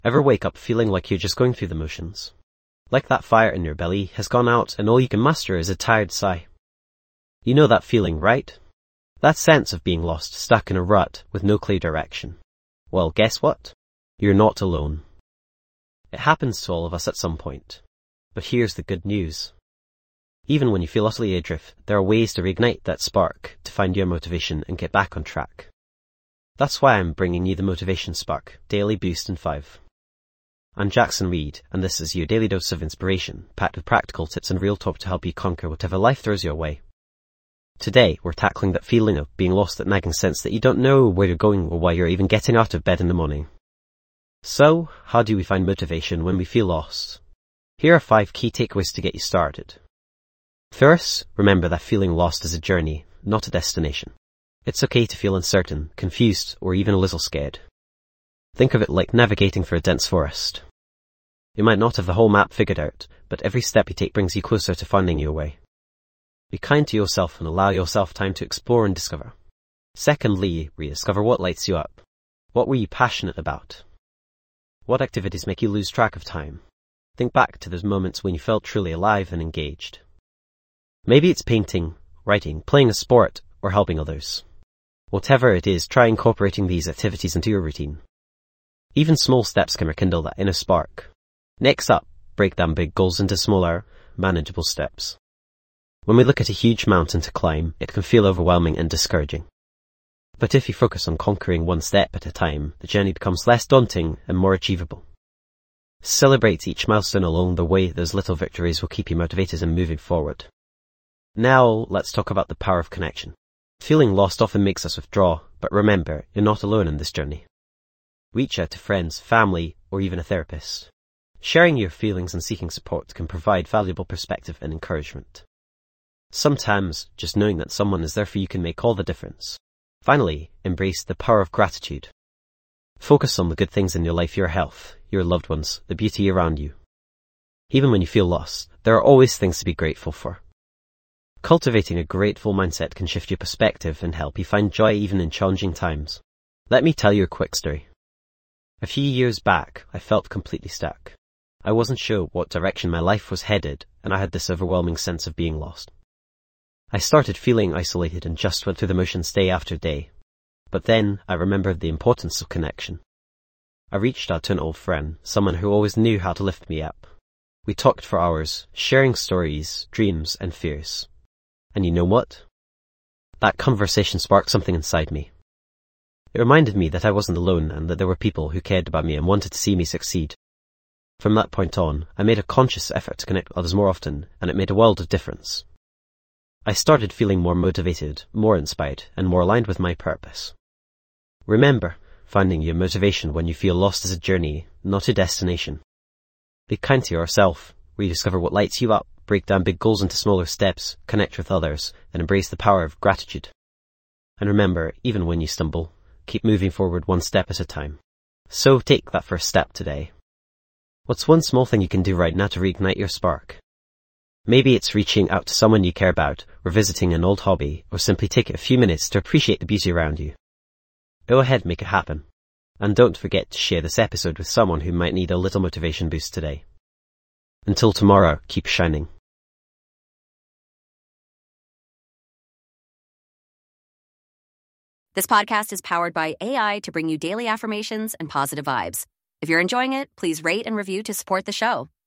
Ever wake up feeling like you're just going through the motions? Like that fire in your belly has gone out and all you can muster is a tired sigh. You know that feeling, right? That sense of being lost, stuck in a rut with no clear direction. Well, guess what? You're not alone. It happens to all of us at some point. But here's the good news. Even when you feel utterly adrift, there are ways to reignite that spark, to find your motivation and get back on track. That's why I'm bringing you the Motivation Spark, Daily Boost in 5. I'm Jackson Reed, and this is your daily dose of inspiration, packed with practical tips and real talk to help you conquer whatever life throws your way. Today, we're tackling that feeling of being lost, that nagging sense that you don't know where you're going or why you're even getting out of bed in the morning. So, how do we find motivation when we feel lost? Here are 5 key takeaways to get you started. First, remember that feeling lost is a journey, not a destination. It's okay to feel uncertain, confused, or even a little scared. Think of it like navigating through a dense forest. You might not have the whole map figured out, but every step you take brings you closer to finding your way. Be kind to yourself and allow yourself time to explore and discover. Secondly, rediscover what lights you up. What were you passionate about? What activities make you lose track of time? Think back to those moments when you felt truly alive and engaged. Maybe it's painting, writing, playing a sport, or helping others. Whatever it is, try incorporating these activities into your routine. Even small steps can rekindle that inner spark. Next up, break down big goals into smaller, manageable steps. When we look at a huge mountain to climb, it can feel overwhelming and discouraging. But if you focus on conquering one step at a time, the journey becomes less daunting and more achievable. Celebrate each milestone along the way. Those little victories will keep you motivated and moving forward. Now, let's talk about the power of connection. Feeling lost often makes us withdraw, but remember, you're not alone in this journey. Reach out to friends, family, or even a therapist. Sharing your feelings and seeking support can provide valuable perspective and encouragement. Sometimes, just knowing that someone is there for you can make all the difference. Finally, embrace the power of gratitude. Focus on the good things in your life, your health, your loved ones, the beauty around you. Even when you feel lost, there are always things to be grateful for. Cultivating a grateful mindset can shift your perspective and help you find joy even in challenging times. Let me tell you a quick story. A few years back, I felt completely stuck. I wasn't sure what direction my life was headed, and I had this overwhelming sense of being lost. I started feeling isolated and just went through the motions day after day. But then, I remembered the importance of connection. I reached out to an old friend, someone who always knew how to lift me up. We talked for hours, sharing stories, dreams, and fears. And you know what? That conversation sparked something inside me. It reminded me that I wasn't alone and that there were people who cared about me and wanted to see me succeed. From that point on, I made a conscious effort to connect with others more often, and it made a world of difference. I started feeling more motivated, more inspired, and more aligned with my purpose. Remember, finding your motivation when you feel lost is a journey, not a destination. Be kind to yourself, rediscover what lights you up, break down big goals into smaller steps, connect with others, and embrace the power of gratitude. And remember, even when you stumble, keep moving forward one step at a time. So take that first step today. What's one small thing you can do right now to reignite your spark? Maybe it's reaching out to someone you care about, revisiting an old hobby, or simply taking a few minutes to appreciate the beauty around you. Go ahead, make it happen. And don't forget to share this episode with someone who might need a little motivation boost today. Until tomorrow, keep shining. This podcast is powered by AI to bring you daily affirmations and positive vibes. If you're enjoying it, please rate and review to support the show.